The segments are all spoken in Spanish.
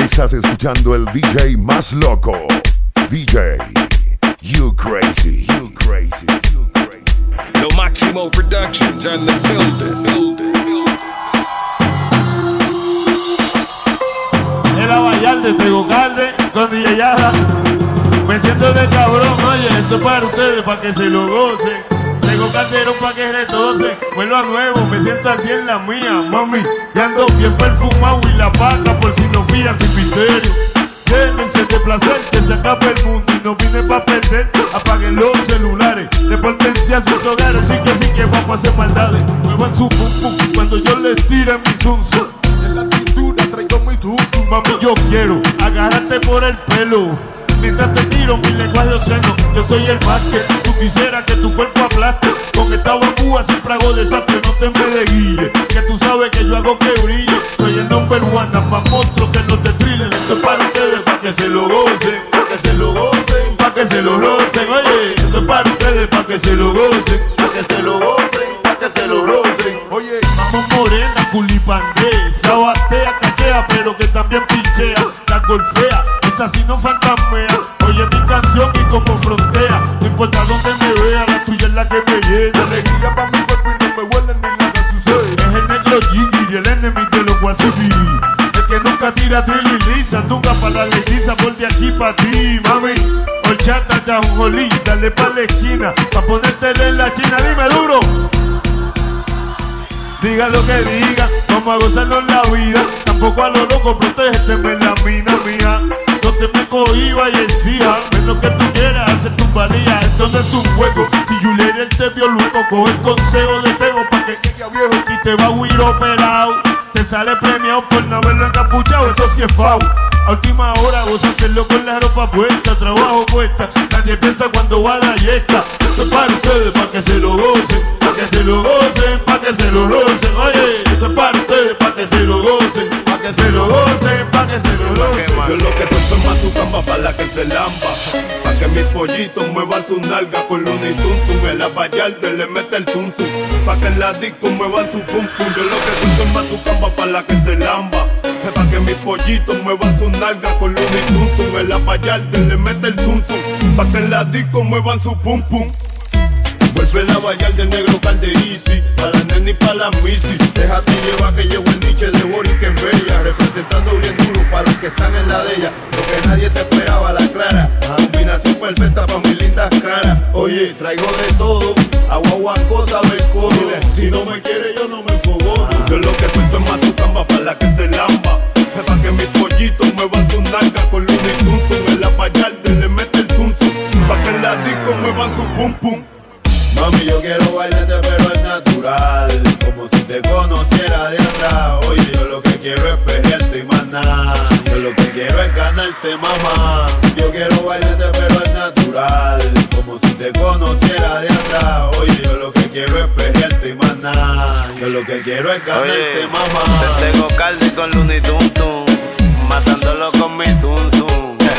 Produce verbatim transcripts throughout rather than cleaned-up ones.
Estás escuchando el D J más loco, D J You Crazy, You Crazy, You Crazy. Lo Máximo Productions on the building, building, building. El Abayalde, Tegocalde, con D J Yada, metiéndole cabrón. Oye, esto es para ustedes, para que se lo gocen. Tengo Calderón pa' que retose, vuelvo a nuevo, me siento aquí en la mía, mami. Y ando bien perfumado y la pata por si no fían sin misterio. Llévense de placer, que se acabe el mundo y no vine pa' perder. Apaguen los celulares, repórtense a sus hogares. Sí que sí que vamos a hacer maldades. Muevan su pum pum cuando yo les tire mi zum zum. En la cintura traigo mi tum tum. Mami, yo quiero agarrarte por el pelo mientras te tiro mi lenguaje obsceno. Yo soy el más que tú quisieras que tu cuerpo aplaste. Con esta bambúa siempre hago desastre, no te me desguille, que tú sabes que yo hago que brille. Soy el number one, más monstruo que los de thriller. Esto es para ustedes, pa' que se lo gocen, pa' que se lo gocen, pa' que se lo rocen. Oye, esto es para ustedes, pa' que se lo gocen, pa' que se lo gocen, pa' que se lo rocen. Oye, vamos morena, culipandé, sabatea, cachea, pero que también pinchea, la golfea. Así no fantasmea, oye mi canción y como frontea. No importa dónde me vea, la tuya es la que me llena. Alegría pa' mi cuerpo y no me huele ni nada sucede. Es el negro Gigi y el enemigo de los guasibiri. El que nunca tira drill y lisa, nunca pa' la letiza, por de aquí pa' ti, mami. Horchata, ya un jolí, dale pa' la esquina, pa' ponértele en la china, dime duro. Diga lo que diga, vamos a gozarnos la vida. Tampoco a lo loco, protégeme en la mina mía. No se me cohiba y exija, ven lo que tú quieras, hacer tu valía. Esto no es un juego, si Julián te vio luego, coge el consejo de Tego pa' que llegue a viejo. Si te va a huir operado, te sale premiado por no haberlo encapuchado, eso sí es fao. A última hora vos hacerlo con la ropa puesta, trabajo puesta. Nadie piensa cuando va a dar yesca. Esto es para ustedes, pa' que se lo gocen, pa' que se lo gocen, pa' que se lo rocen. Oye, esto es para ustedes, pa' que se lo gocen, pa' que se lo gocen, pa' que se lo rocen. Yo lo que soy es matucamba pa' la que se lamba, pa' que mis pollitos muevan su nalga con Looney Tunes. En la Vallarde le mete el zum zum, pa' que en la disco muevan su pum pum. Yo lo que soy es matucamba pa' la que se lamba, pa' que mis pollitos muevan su nalga con Looney Tunes. En la Vallarde le mete el zum zum, pa' que en la disco muevan su pum pum. Vuelve la Vallarde del negro Calderisi, pa' la nena y pa' la misi. Déjate llevar que llevo el niche de Boris que es bella, representando bien duro pa' los que están en la de ella. Lo que nadie se esperaba, la clara, combinación perfecta pa' mis lindas caras. Oye, traigo de todo, agua, agua, cosa del codo. Si no me quiere yo no me enfogo. Yo lo que suelto es matucamba pa' la que se lamba, pa' que mis pollitos muevan su nalga con Looney Tunes. En la Vallarde le mete el zum zum, pa' que en la disco muevan su pum pum. Mami, yo quiero bailarte pero es natural, como si te conociera de atrás. Oye, yo lo que quiero es pelearte y más nada. Yo lo que quiero es ganarte, mamá. Yo quiero bailarte pero es natural, como si te conociera de atrás. Oye, yo lo que quiero es pelearte y más nada. Yo lo que quiero es ganarte, oye, mamá. Te tengo calde con Looney Tunes, matándolo con mi zum zum.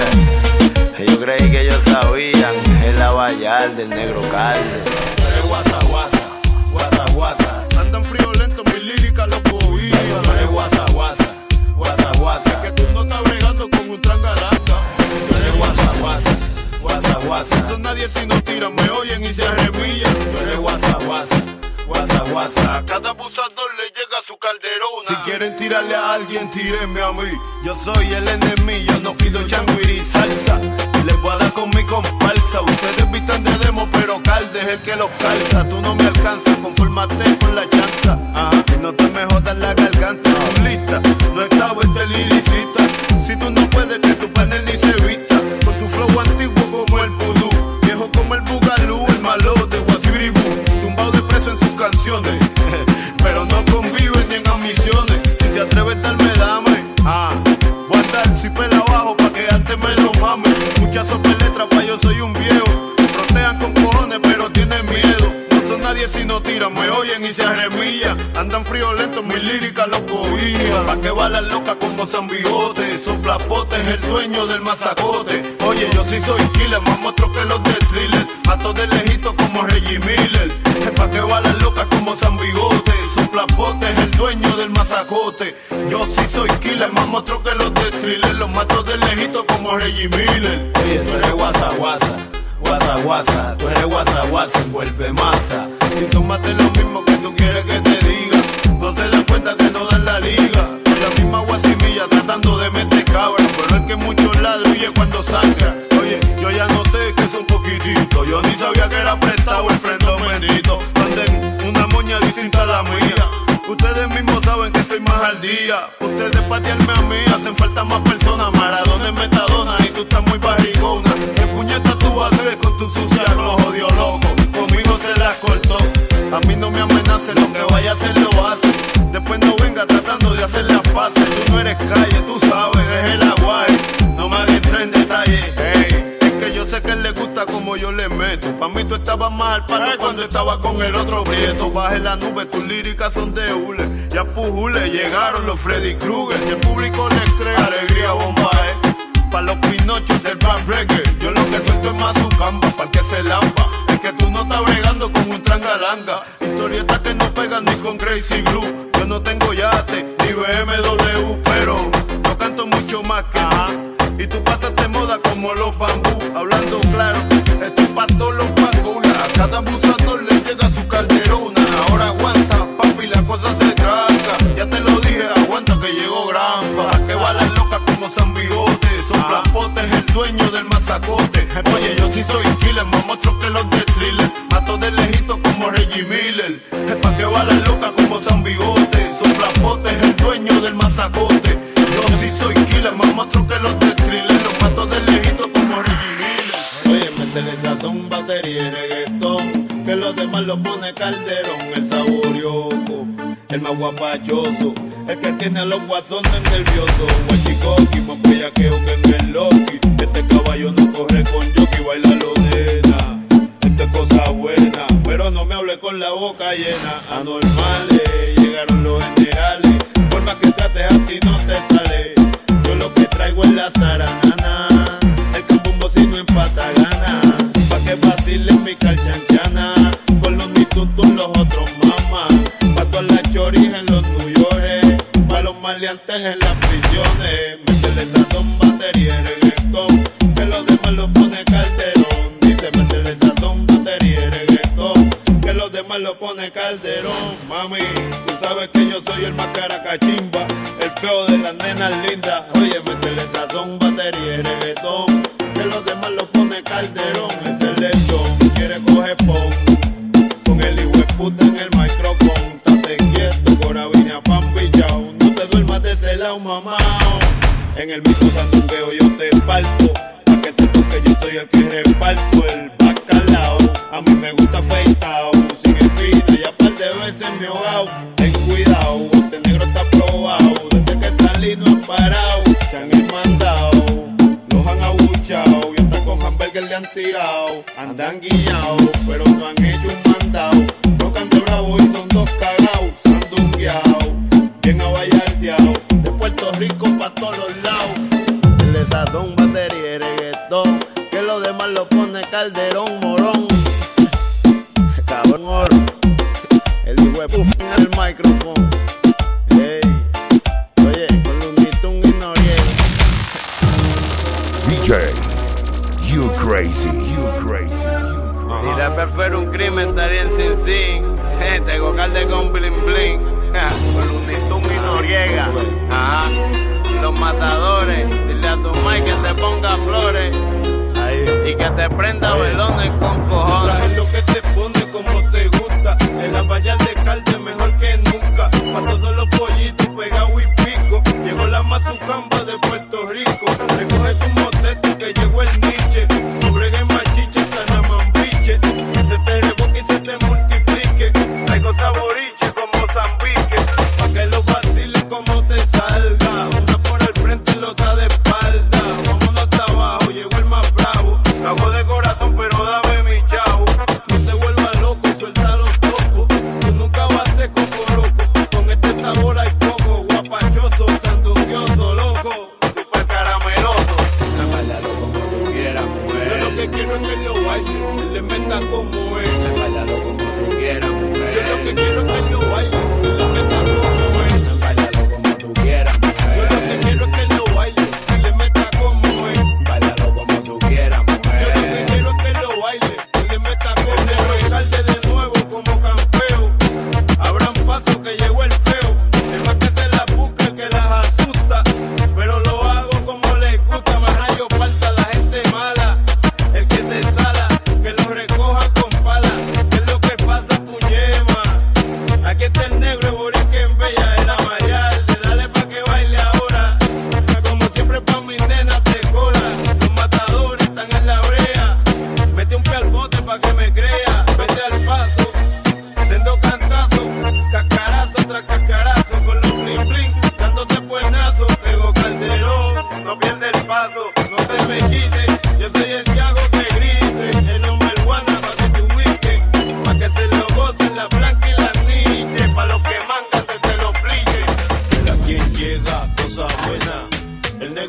Yo creí que ellos sabían, es la Vallarde del negro calde. Eres guasa, guasa, guasa, guasa. Andan friolentos, mi lírica lo cogía. Eres guasa, guasa, guasa, guasa. Es que tú no estás bregando con un trangalanga. Eres guasa, guasa, guasa, guasa. Eso nadie si no tiran, me oyen y se arremillan. Eres guasa, guasa, guasa, guasa. A cada abusador le llega su calderona. Si quieren tirarle a alguien, tírenme a mí. Yo soy el enemigo, no pido changuiri y salsa. Les voy a dar con mi comparsa. Ustedes visten de demo, pero Calde es el que los calza. Tú no me alcanzas, confórmate con la chanza. Ajá, y no te me jodas la garganta. Lista, no estaba este liricista. Si tú no puedes, que tu panel ni se vista. Con tu flow antiguo como el vudú, viejo como el bugalú, el malo de Guasibiribú. Tumbado de preso en sus canciones, pero no conviven ni en ambiciones. Si te atreves, darme dame. Ah, voy a dar si pela abajo pa' que antes me lo mames. Muchas letras pa' yo soy un viejo. Frontean con cojones pero tienen miedo. No son nadie si no tiran, me oyen y se arremillan. Andan friolentos, mi lírica los cogía. Pa' que balan locas como San Bigote. Soplapote es el dueño del mazacote. Oye, yo sí soy killer, más monstruo que los de thriller. Mato de lejito como Reggie Miller. Es pa' que balan locas como San Bigote. soplapotes, el dueño del masacote. Yo sí soy killer, más monstruo que los de Thriller. Los mato de lejito como Reggie Miller. Oye, tú eres guasa, guasa, guasa, guasa. Tú eres guasa, guasa, envuelve masa. Si súmate lo mismo que tú quieres que te diga. No se dan cuenta que no dan la liga. La misma guasimilla tratando de meter cabra. Pero es que muchos ladros huye cuando sangra. Oye, yo ya noté que es un poquitito. Yo ni sabía que era prestado el freno bendito. Anden una moña distinta a la mía. Ustedes mismos saben que estoy más al día. Ustedes patearme a mí hacen falta más personas. Maradona es metadona y tú estás muy barrigona. ¿Qué puñeta tú vas a hacer con tu sucia lo jodió loco? Conmigo se la cortó. A mí no me amenacen, lo que vaya a hacer lo hace. Después no venga tratando de hacer las paces. Tú no eres calle, tú sabes, deje el aguaje. No me hagas entrar en detalle. Hey, es que yo sé que él le gusta como yo le meto. Pa' mí tú estabas más al palo cuando estaba con el otro prieto. Baje la nube, tus líricas son de hule. Ya pujule, llegaron los Freddy Krueger. Si el público les cree, alegría bomba, eh. Pa' los pinochos del rap reggae. Yo lo que suelto es más su camba, pa' que se lampa. Es que tú no estás bregando con un trangalanga. Historietas que no pegan ni con Crazy Glue. Yo no tengo yate, ni B M W, pero yo canto mucho más que tú. Y tú pasaste moda como los bambú. Hablando claro, esto es pa' todos los pangulas. A cada abusador le llega su calderona. Ahora aguanta, papi, la cosa se tranca. Ya te lo dije, aguanta que llegó Grampa. ¿A qué va la loca como San Bigote? Soplapotes, el dueño del masacote. Oye, yo sí soy killer, más monstruo que los de Thriller. Mato de lejito como Reggie Miller. Es pa' que va la loca como San Bigote. Soplapotes, el dueño del masacote. Yo sí soy killer, más monstruo que los de Thriller. Los mato de lejito como Reggie Miller. Oye, métele sazón, batería y reggaetón. Que los demás lo pone Calderón. El saborioco, el más guapachoso. El que tiene a los guasones nerviosos. Guachicoqui, más bellaqueo que en el Loki. Este caballo no corre con jockey, baila lo nena. Esto es cosa buena, pero no me hable con la boca llena. Anormales, llegaron los generales. Por más que trates a ti no te sale. Yo lo que traigo es la zaranana. El cambumbo si no empata gana. Pa' que vacilen mi calchanchana. Con los mitutos los otros mamás. Pa' todas las choris en los New York. Pa' los maleantes en las prisiones. Métele sazón, batería y reggaetón. Que los demás lo pone Calderón. Dice métele sazón, batería y reggaetón. Que los demás lo pone Calderón. Mami, tú sabes que yo soy el más caracachimba. El feo de las nenas lindas. Oye, métele sazón, batería y reggaetón. Que los demás lo pone Calderón. Es el lechón, quiere coger pon. Con el hijo de puta en el micrófono. Estate quieto, corabina, pan billao. No te duermas de ese lado, mamá. En el mismo sandungueo yo te parto. Pa' que sepas que yo soy el que reparto el bacalao. A mí me gusta afeitao, sin espina y a par de veces me he ahogado. Ten cuidado, este negro está probado. Desde que salí no he parado. Se han mandado, los han abuchado. Y hasta con hamburger le han tirado. Andan guiñados, pero no han hecho un mandado. Tocan de bravo y son dos cagados. Sandungueados, bien abayardeados. De Puerto Rico pa' todos los lados. Le sazón, batería y reggaetón. Que los demás lo pone Calderón, morón. Cabrón oro. El hijo de puff en el micrófono. Hey. Oye, con Lunitun y Noriega. D J, you crazy, you crazy, you crazy. Si la perfera un crimen estaría en Sin Sin. Tengo calde con bling bling. Con Lunitun y Noriega. Ajá. Los matadores. Dile a tu Mike que te ponga flores. Ahí. Y que te prenda ahí. Velones con cojones. Traje lo que te pone como te gusta. En la valla de calde mejor que nunca. Pa' todos los pollitos pegados y pico. Llegó la mazucamba de Puerto Rico. Recoge tu motete que llegó el niche. No bregues machiche, sanamambiche. Que se te revoque y se te multiplique. Traigo saboriche como zambique. Pa' que los vaciles como te salga. Una por el frente y la otra de espalda. Vámonos hasta abajo, llegó el más bravo. Lo hago de corazón pero dame mi chavo. No te vuelvas loco,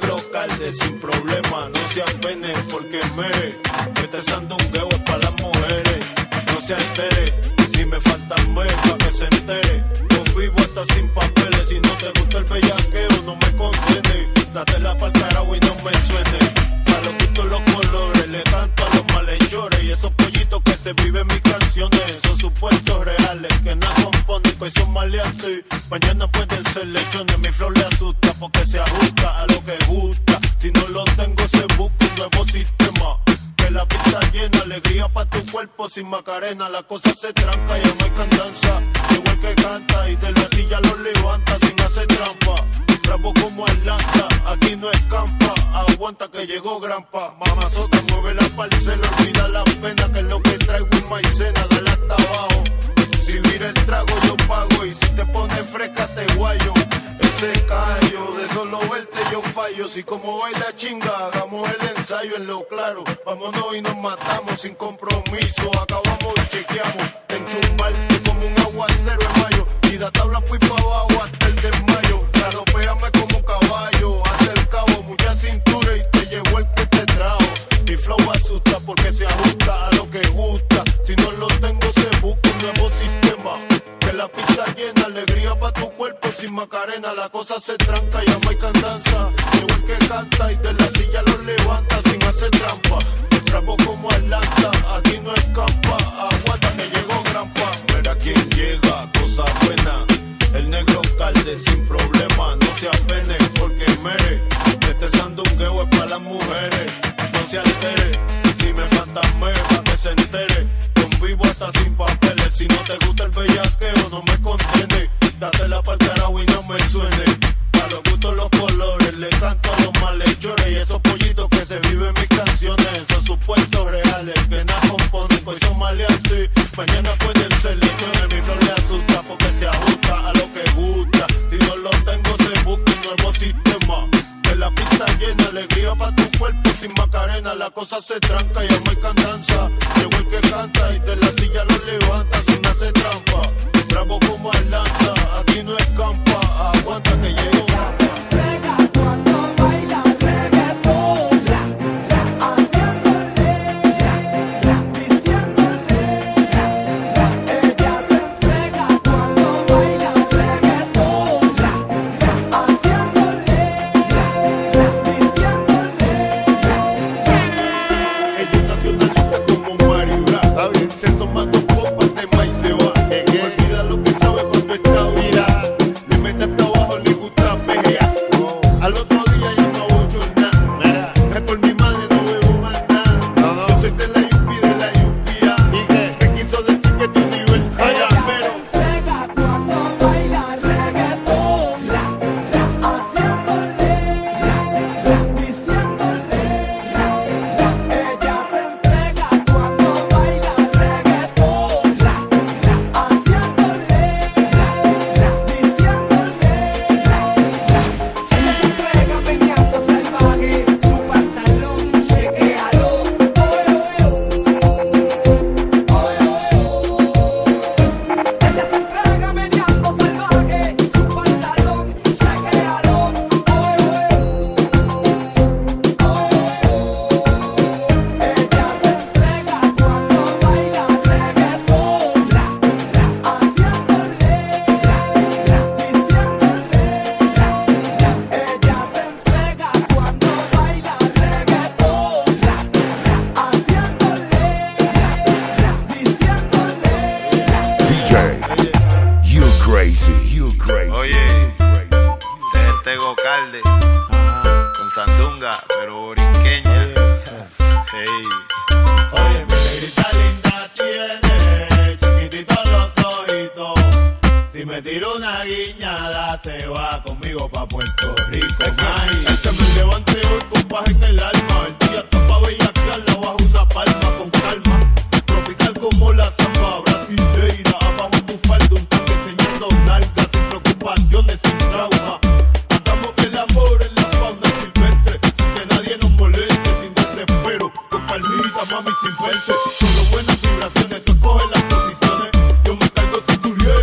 negro calde sin problema. No se apene porque mere, que este sandungueo es pa' las mujeres. No se altere, ni me fantasme pa' que se entere. Yo vivo hasta sin papeles, si no te gusta el bellaqueo no me condene. Dátela pa'l carajo y no me suene. A los gustos los colores, le canto a los malhechores. Y esos pollitos que se viven mis canciones son supuestos reales, que nada componen, pues son maleantes. Mañana pueden ser lechones, mi flow le asusta porque se ajusta a lo que gusta. Si no lo tengo se busca un nuevo sistema. Que la pista llena, alegría pa' tu cuerpo sin Macarena. La cosa se tranca, ya no hay cantanza. Igual que canta y de la silla lo levanta sin hacer trampa. Bravo como Atlanta, aquí no escampa. Aguanta que llegó Grampa. Mamazota, mueve la parcela, olvida la pena, que es lo que traigo en maicena. Dale hasta abajo, si vira el trago yo pago. Y si te pones fresca te guayo. Ese callo, de solo verte yo fallo. Si como baila chinga, hagamos el ensayo en lo claro. Vámonos y nos matamos sin compromiso. Acabamos y chequeamos. Enchumbarte como un aguacero en mayo. Y da tabla fui pa' abajo hasta el desmayo. Claro, péame como caballo. Hace el cabo, mucha cintura y te llevo el que te trajo. Mi flow asusta porque se ajusta a lo que gusta. Si no lo tengo se busca un nuevo sistema. Que la pista llena, alegría pa' tu cuerpo sin Macarena. La cosa se tranca, ya no hay cantanza. Llegó el que canta y de la silla lo levanta sin hacer trampa. Bravo como Atlanta, aquí no escapa. Aguanta que llegó Grampa. Mira quién llega, cosa buena. El negro calde sin problema. No se apene porque mere. Este sandungueo es pa' las mujeres. No se altere, si me fantasme pa' que se entere. Convivo hasta sin papeles. Si no te gusta el bellaqueo no me condene. Dátela pa'l carajo y no me suene. Pa' los gustos los colores, le canto a los malhechores. Y esos pollitos que se viven mis canciones son supuestos reales, que nada componen, pues son maleantes. Mañana pueden ser lechones, mi flor le asusta porque se ajusta a lo que gusta. Si no lo tengo se busca un nuevo sistema. Que la pista llena, alegría pa' tu cuerpo sin Macarena. La cosa se tranca, ya no hay cantanza. Llegó el que canta y de la silla lo levanta sin hacer trampa. Bravo como Atlanta, aquí no escampa. Aguanta que llegó.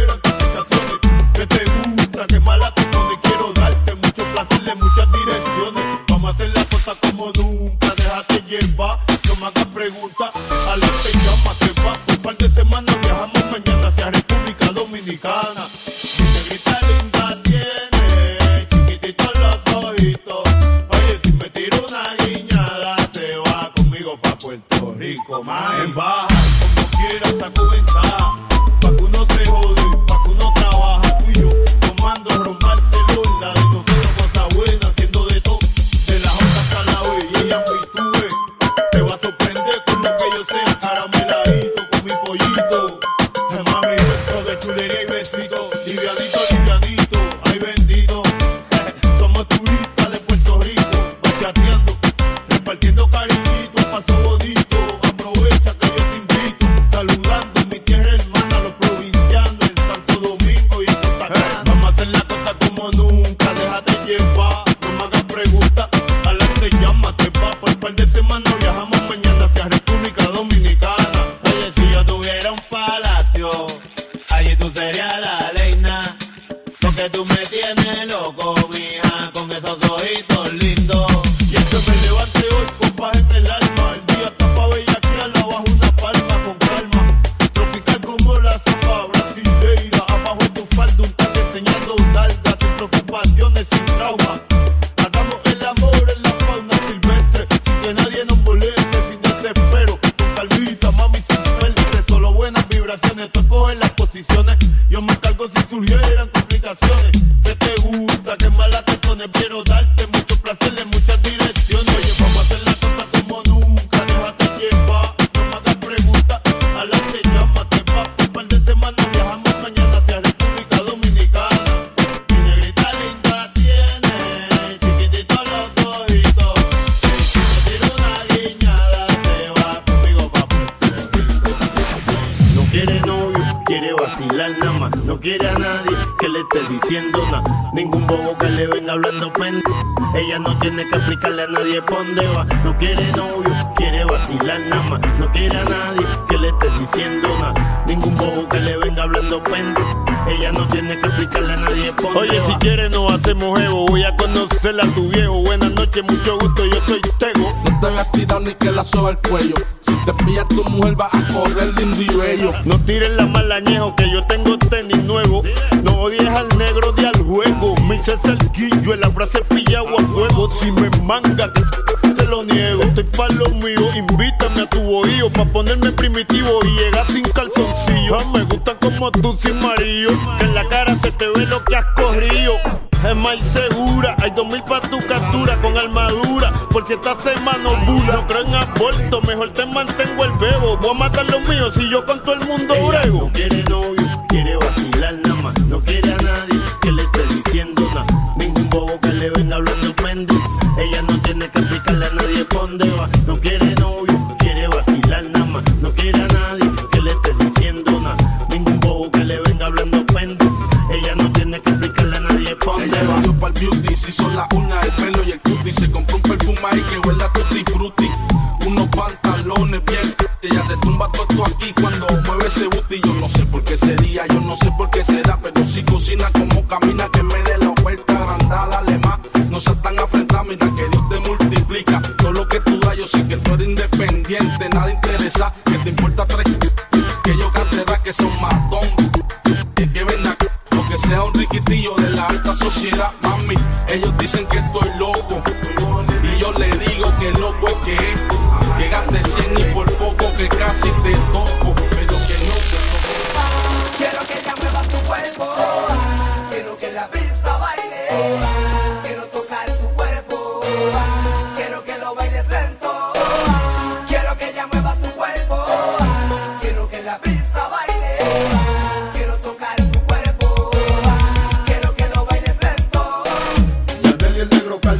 Que te gusta, que mala te pone, quiero darte mucho placer de muchas direcciones. cosa como nunca, déjate llevar, no me hagas preguntas, adelante llama que va, por un par de semanas viajamos mañana hacia República Dominicana. Mi negrita linda tiene chiquititos los ojitos, oye si me tiro una guiñada se va conmigo pa' Puerto Rico, más en baja, como quiera saco ventaja, pa' que uno se jode, pa' que uno trabaja, tú y yo tomando ron Barcelona, de nosotros cosas buenas, haciendo de todo, de la J hasta la B, y ella me tuve, te va a sorprender con lo que yo sea, carameladito con mi pollito, hey, mami, todo de chulería y besito, livianito, livianito, ay bendito, somos turistas de Puerto Rico, bachateando, repartiendo cariñito, un paso bonito, aprovecha que yo te invito, saludando mi tierra hermana, los provincianos en Santo Domingo y en Punta Cana. Vamos a hacer la cosa como nunca, déjate llevar, no me hagas preguntas, adelante llámate pa, por un par de semanas viajamos mañana hacia República Dominicana. Oye, si yo tuviera un palacio, allí tú serías la reina, porque tú me tienes loco, mija, con esos ojitos lindos. Y es que me levanté hoy con paz en el alma, el día está pa' bellaquearla, bajo una palma con calma, tropical como la sopa brasileira, abajo de tu falda un taque enseñando nalgas, sin preocupaciones, sin trauma, hagamos el amor en la fauna silvestre, sin que nadie nos moleste, sin desespero, con calmita, mami, sin perderse, solo buenas vibraciones, tú escoges las posiciones, yo me cargo si surgieran complicaciones, que te gusta, que mala te pone, quiero darte mucho placer en muchas direcciones, oye, vamos a hacer la cosa como nunca, déjate llevar, no me hagas preguntas, adelante llámate pa, por un par de semanas viajamos mañana hacia República Dominicana, mi negrita linda tiene chiquititos los ojitos, si me tiro una guiñada se va conmigo pa' Puerto Rico. No quiere novio, quiere vacilar nada más, no quiere a nadie que le esté diciendo nada, ningún bobo que le venga hablando pende, ella no tiene que explicarle a nadie por dónde va, no quiere novio, quiere vacilar nada más, no quiere a nadie que le esté diciendo nada, ningún bobo que le venga hablando pende, ella no tiene que explicarle a nadie por dónde Oye, va. si quieres nos hacemos jevo, voy a conocerla a tu viejo. Buenas noches, mucho gusto, yo soy Tego. No te voy a tirar ni que la soba el cuello. Si te pilla tu mujer va a correr lindo y bello. No tires la malañejo que yo tengo tenis nuevo. No odies al negro de al juego. Me hice cerquillo en la frase pillado a fuego. Si me manga que te lo niego. Estoy pa' lo mío, invítame a tu bohío pa' ponerme primitivo y llegar sin calzoncillo. Ah, me gusta como tú sin marido, que en la cara se te ve lo que has corrido. Es más segura, hay dos mil pa' tu captura con armadura, por si esta semana bula. No creo en aborto, mejor te mantengo el bebo. Voy a matar los míos si yo con todo el mundo brego. No quiere novio, quiere vacilar nada más, no quiere a nadie que le esté diciendo nada, ningún bobo que le venga hablando pende, ella no tiene que explicarle a nadie por dónde va, no quiere novio, quiere vacilar nada más, no quiere a nadie que le esté diciendo nada, ningún bobo que le venga hablando pende, ella no tiene que explicarle a nadie por dónde Ella va. dio pa'l beauty, se hizo la uña, el pelo y el cutie. Se compró un perfume ahí que huele a tutti frutti, unos pantalones bien. Ella te tumba todo esto aquí cuando mueve ese booty. Yo no sé por qué sería, yo no sé por qué será, pero si cocina como camina, que me dé la oferta agrandada, dale más. No seas tan afrentada, mira que Dios te multiplica. Todo lo que tú das, yo sé que tú eres independiente, nada interesa, que te importa tres, que yo cante rap, que son matón, que, que venda, lo que sea un riquitillo de la alta sociedad, mami. Ellos dicen que estoy loco y yo le digo que loco es que es, que gaste cien y por poco que casi te toco, pero que no te toco. Quiero que ella mueva tu cuerpo, quiero que la pista baile, quiero tocar tu cuerpo, quiero que lo bailes lento, quiero que ella mueva su cuerpo, quiero que la pista baile, quiero tocar tu cuerpo, quiero que lo bailes lento. Yandel y el negro Cal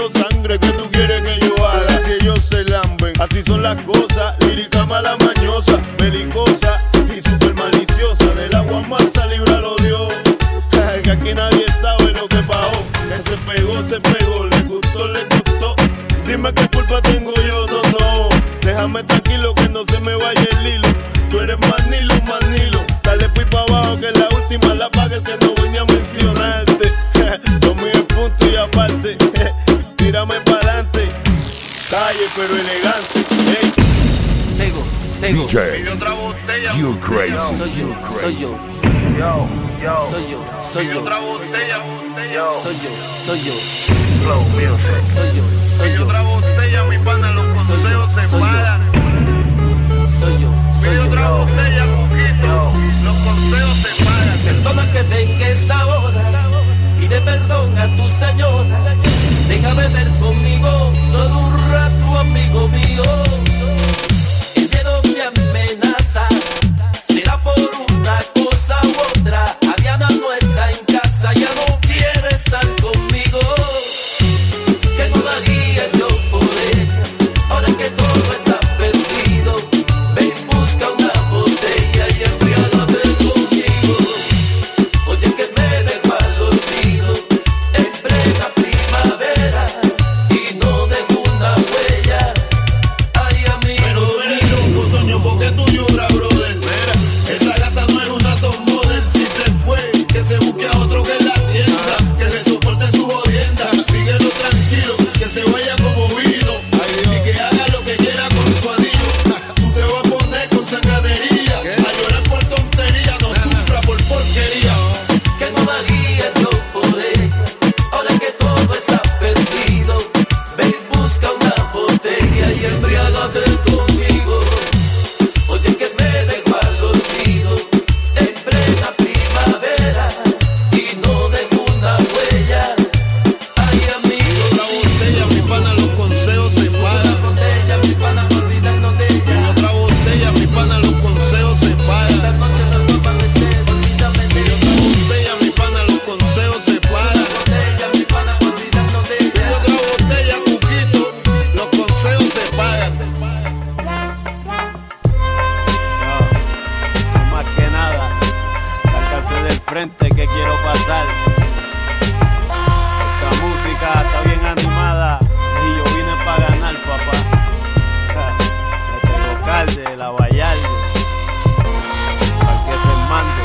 sudando sangre, ¿qué tú quieres que yo haga? Si ellos se lamben, así son las cosas. Lírica mala mañosa, belicosa y super maliciosa. Del agua mansa, líbralo Dios. Que aquí nadie sabe lo que pasó. Que se pegó, se pegó, le gustó, le gustó. Dime qué culpa tengo yo, no, no. Déjame tranquilo que no se me vaya el hilo. Tú eres manilo, manilo. Dale pues pa' abajo que la última la paga el que no venía a mencionarte. Lo mío es punto y aparte. Tírame pa'lante. Calle pero elegante. Hey. Tego, Tego. D J, Otra botella. you crazy. Soy yo, You soy crazy. yo. Yo, yo. Soy yo, soy yo. Otra botella, botella. Yo, soy yo, soy yo. Flow music. Soy yo, soy yo. Otra botella, mi pana, los Soy yo, consejos se soy yo. pagan. Soy yo, soy Pide otra yo. botella, poquito. Los consejos se pagan. Perdona que venga esta hora. Pide perdón a tu señora. Venga a beber conmigo, solo un rato, amigo mío. El miedo me amenaza. Será por una cosa u otra. Adriana no está en casa, ya no quiere estar conmigo. ¿Qué no daría yo por ella? Ahora que todo está perdido, ven, busca una botella y embriágate conmigo. Oye, que me dejo al olvido en plena primavera y no dejo una huella. Ay, amigo. Pero tú eres loco, Toño, porque tú lloras, brother. Mira, esa gata no es una top model. Si se fue, que se busque a otro que la atienda, que le soporte su jodienda. Síguelo tranquilo, que se vaya como vino y que haga lo que quiera con su anillo. Tú te vas a poner con sanganería, a llorar por tontería, no sufra por porquería. Que no daría yo por ella, ahora que todo está perdido. Ven, busca una botella y embriágate conmigo. Oye, que me dejo al olvido en plena primavera y no dejo una huella. Ay, amigo. Otra botella, mi pana, los consejos se Una pagan. botella, mi pana, por olvidarnos de En ella. otra botella, mi pana, los consejos se Esta pagan. noche no vuelvo a amanecer, olvídame de En ella. otra botella, mi pana, los consejos se pagan. Botella, mi pana, por olvidarnos de En ella. otra botella, Cuquito, los consejos se pagan. Más que nada, sálganse del frente que quiero pasar. Esta música está bien animada y yo vine para ganar, papá. De Tego Calde, La Vallarde, Parque Fernando,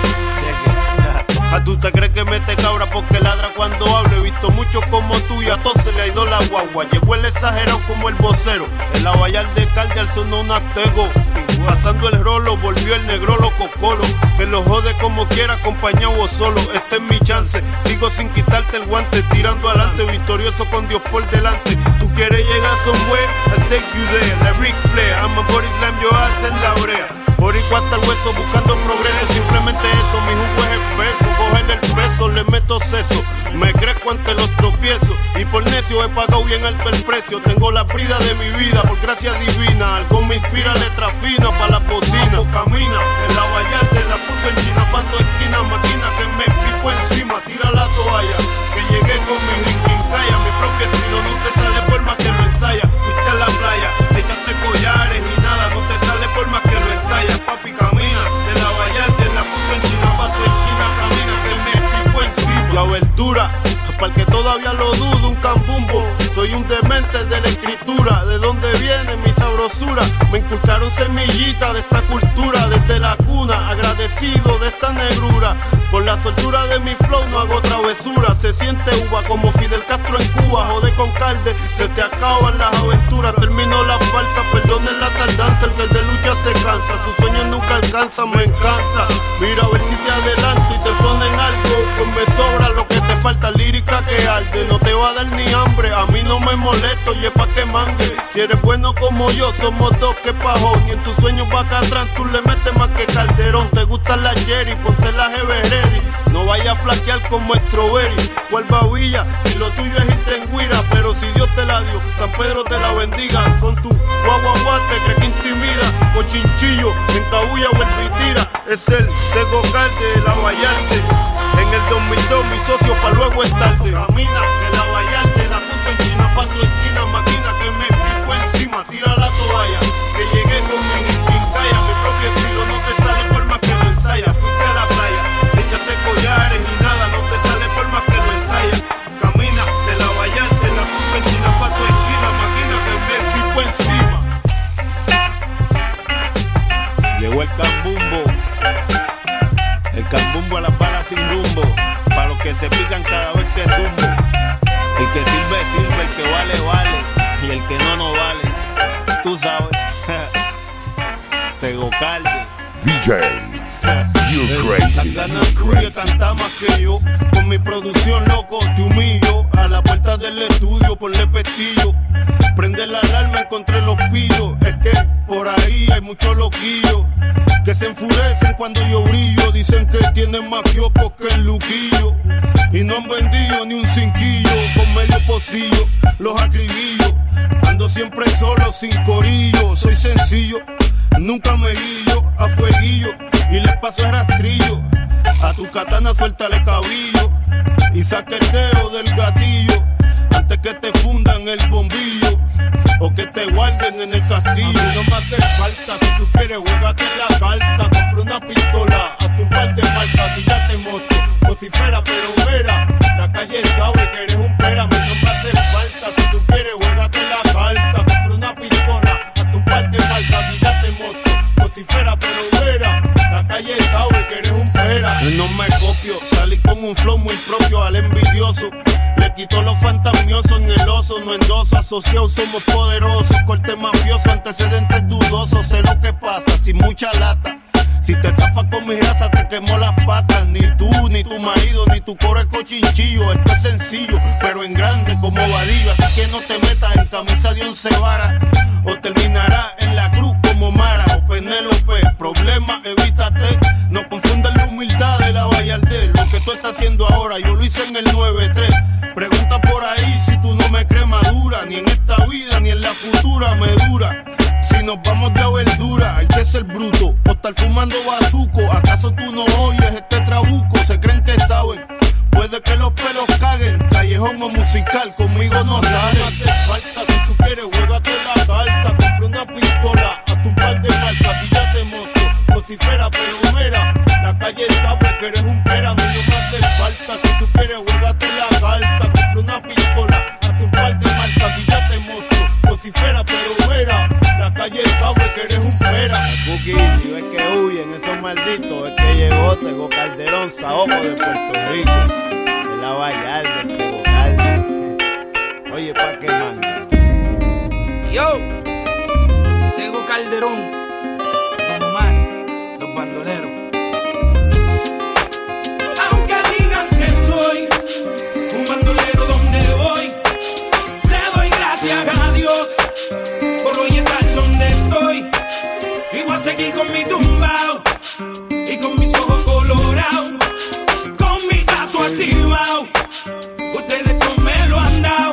cheque. ¿A tú te crees que mete cabra porque ladra cuando hablo? He visto muchos como tú y a todos se le ha ido la guagua. Llegó el exagerado como el vocero. En La Vallarde Calde al sonó un Tego. Pasando el rolo, volvió el negro loco colo. Que lo jode como quiera, acompañado o solo. Este es mi chance, sigo sin quitarte el guante. Tirando adelante, victorioso con Dios por delante. Tú quieres llegar somewhere, I'll take you there. La Ric Flair, I'm a body slam, yo hacer la brea. Boricua hasta el hueso buscando progreso. Simplemente eso, mi jugo es espeso. Cogerle el peso, le meto seso. Me crezco ante los tropiezos. Y por necio he pagado bien alto el precio. Tengo la brida de mi vida, por gracia divina. Algo me inspira, letra fina para la bocina. Camina, en La Vallarde la puso en China. Pato esquina, máquina que me fijo encima. Tira la toalla, que llegué con mi rinkin calla. Mi propio estilo no te sale por más que lo ensaya. Fuiste a la playa, te echaste collares y nada. No te sale por más que lo ensayas. Papi, camina, de La Vallarde la puso en China. Pato esquina, camina que me fijo encima. Y abertura, para el que todavía lo dudo, un cambumbo. Soy un demente de la escritura. ¿De dónde viene mi sabrosura? Me inculcaron semillita de esta cultura. Desde la cuna, agradecido de esta negrura. Por la soltura de mi flow no hago travesura. Se siente uva como Fidel Castro en Cuba. Jode con Calde, se te acaban las aventuras. Terminó la farsa, perdonen la tardanza. El que de lucha se cansa, sus sueños nunca alcanzan. Me encanta, mira a ver si te adelanto y te ponen algo. Pues me sobra lo que te falta, lírica que arde. No te va a dar ni hambre, a mí no me molesto y es pa' que mangue. Si eres bueno como yo, somos dos que pajón. Y en tus sueños va atrás, tú le metes más que Calderón. Te gustan las Jerry, ponte la G B ready. No vaya a flaquear como Strawberry. Vuelva a Villa, si lo tuyo es irte en guira. Pero si Dios te la dio, San Pedro te la bendiga. Con tu guaguaguate que que intimida. Cochinchillo, en Cabuya vuelve y tira. Es el Tego Calde, La Vallarde. En el dos mil dos mi socio pa' luego es tarde. Camina, que La Vallarde la puso en China pa' tú sabes. Tego Calde. D J, you crazy, Las you ganas tuyas crazy. canta más que yo. Con mi producción, loco, te humillo. A la puerta del estudio, ponle pestillo. Prende la alarma, encontré los pillos. Es que por ahí hay muchos loquillos que se enfurecen cuando yo brillo. Dicen que tienen más kioscos que el Luquillo. Y no han vendido ni un cinquillo. Con medio pocillo, los acribillo. Ando siempre solo, sin corillo. Soy sencillo, nunca me guillo. A fueguillo y le paso el rastrillo. A tu katana suéltale cabillo y saca el dedo del gatillo antes que te fundan el bombillo o que te guarden en el castillo. A mí no me hace falta, si tú quieres juégate la carta. Compra una pistola, hazte un par de marcas y ya te moto. Vocifera pero vera, la calle sabe que eres un pera. A mí no me hace falta, si tú quieres juégate la carta. Compra una pistola, hazte un par de marcas y ya te moto. Vocifera pero vera, la calle sabe que eres un pera. Y no me copio, salí con un flow muy propio al envidioso. Le quito los fantasmiosos en el oso, no endoso, asociados somos poderosos. Corte mafioso, antecedentes dudosos. Sé lo que pasa, sin mucha lata. Si te zafas con mi raza te quemó las patas. Ni tú, ni tu marido, ni tu coro es cochinchillo. Esto es sencillo, pero en grande como vadillo. Así que no te metas en camisa de once varas o terminarás en la cruz como Mara o Penélope. Problema, evítate. No confundas la humildad de la vallardez. Lo que tú estás haciendo ahora, yo lo hice en el nueve tres. Pregunta por ahí si tú no me crees madura. Ni en esta vida, ni en la futura me dura. Si nos vamos de a verdura, hay que ser bruto o estar fumando bazuco. ¿Acaso tú no oyes este trabuco? Se creen que saben, puede que los pelos caguen. Callejón o musical, conmigo no sale. No hace falta, si tú quieres, juégate la carta. Compra una pistola, hazte un par de marcas y ya te moto. Vocifera, pero mira, la calle sabe que eres un pera. A mí no me hace falta, si tú quieres, juégate la carta. Compra una pistola, hazte un par de marcas y ya te moto. Vocifera, pero mira, la calle sabe que eres un pera. Cookie, si ves que huyen esos malditos, es que llegó Tego Calderón, Saoco de Puerto Rico. De la Vallarta, el Tego Calde. Oye, pa' qué manda. Yo, Tego Calderón, Don Omar, los bandoleros. Aunque digan que soy un bandolero donde voy, le doy gracias a Dios por hoy estar donde estoy. Y voy a seguir con mi tumbao y con mis ojos colorados, con mi gato activado. Ustedes no me lo han dado.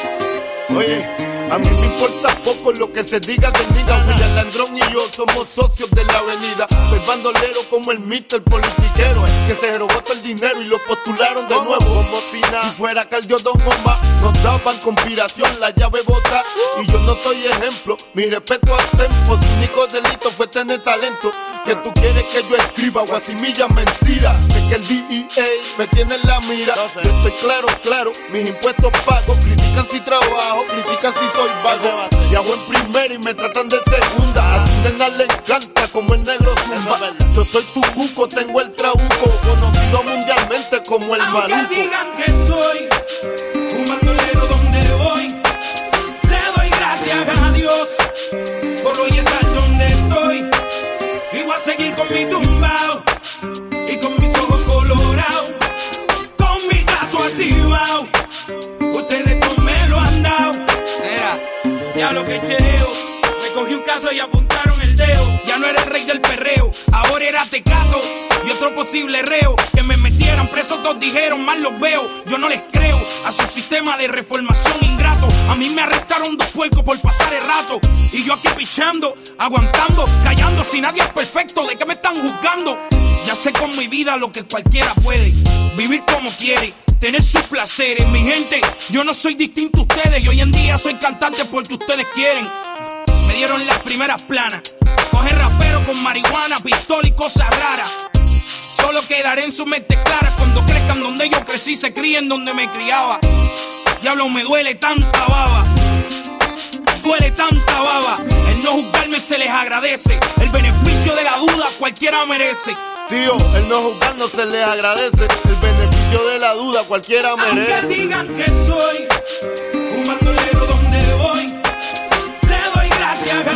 Oye, a mí me importa poco lo que se diga del niga. William Landrón y yo somos socios de la avenida. Soy bandolero como el mister politiquero, el que se robó todo el dinero y lo postularon de nuevo. Como si nada, si fuera Cardio Don Omar, nos daban conspiración, la llave bota. Y yo no soy ejemplo, mi respeto al tempo. Su único delito fue tener talento. Que tú quieres que yo escriba guasimilla mentira. Es que el D E A me tiene en la mira. Yo estoy claro, claro, mis impuestos pago. Critican si trabajo, critican si soy vago. Viajo en primera y me tratan de segunda. A su nena le encanta como el negro zumba. Yo soy tu cuco, tengo el trabuco, conocido mundialmente como el maluco. Aunque digan que soy un bandolero donde voy, le doy gracias a Dios por hoy estar donde estoy. Y voy a seguir con mi tumbao y con mis ojos colorados, con mi gato activado. Ustedes no me lo han dado. Mira, ya lo que chereo, me cogí un caso y apuntaron el dedo. Ya no era el rey del perreo, ahora era Tecato y otro posible reo. Que me metieran preso, todos dijeron, mal los veo. Yo no les creo a su sistema de reformación ingrato. A mí me arrestaron dos puercos por pasar el rato. Y yo aquí pichando, aguantando, callando. Si nadie es perfecto, ¿de qué me están juzgando? Ya sé con mi vida lo que cualquiera puede. Vivir como quiere, tener sus placeres. Mi gente, yo no soy distinto a ustedes. Y hoy en día soy cantante porque ustedes quieren. Me dieron las primeras planas. Coger rapero con marihuana, pistola y cosas raras. Solo quedaré en su mente clara cuando crezcan donde yo crecí, se críen donde me criaba. Diablo, me duele tanta baba, duele tanta baba. El no juzgarme se les agradece. El beneficio de la duda cualquiera merece. Tío, el no juzgar no se les agradece. El beneficio de la duda cualquiera merece. Aunque digan que soy un bandolero donde voy, le doy gracias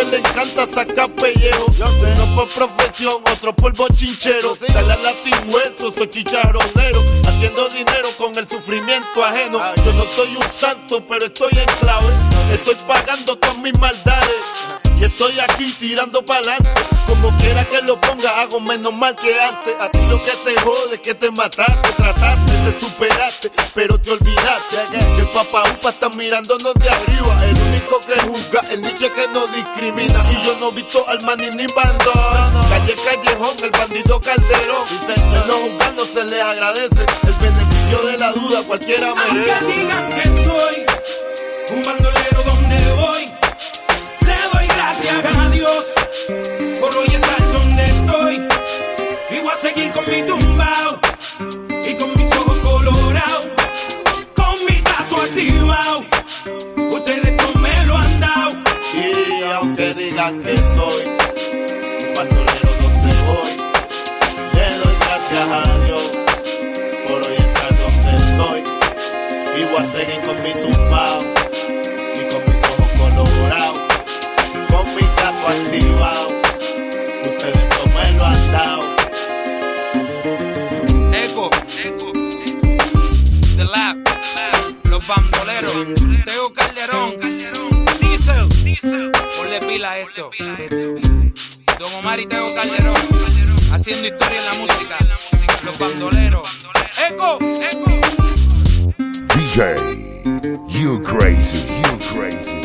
ustedes le encanta sacar pellejo. Uno por profesión, otro por bochinchero. Dale a la sin hueso, soy chicharronero, haciendo dinero con el sufrimiento ajeno. Yo no soy un santo, pero estoy en clave. Estoy pagando todas mis maldades y estoy aquí tirando pa'lante. Como quiera que lo ponga, hago menos mal que antes. A ti lo que te jode es que te mataste, trataste, te superaste, pero te olvidaste que el papá upa está mirándonos de arriba. El único que juzga, el niche que no discrimina. Y yo no he visto al maní ni bandón. Calle Callejón, el bandido Calderón. En los juzgados se les agradece el beneficio de la duda, cualquiera merece. Aunque digan que soy un bandolero donde voy, le doy gracias a Dios por hoy estar donde estoy. Y voy a seguir con mi tumbao y con mis ojos colorados, con mi gato activado. Ustedes no me lo han dado. Y aunque digan que soy un bandolero donde voy, le doy gracias a Dios por hoy estar donde estoy. Y voy a seguir con mi tumbao y con mis ojos colorados, con mi gato activado. Ustedes no me lo han dado. Eco, Eco, The Lab, Los Bandoleros, Tego Calderón, Diesel, Diesel, ponle pila a esto. Don Omar y Tego Calderón, haciendo historia en la música. Los Bandoleros, Eco, Eco. D J, you crazy, you crazy.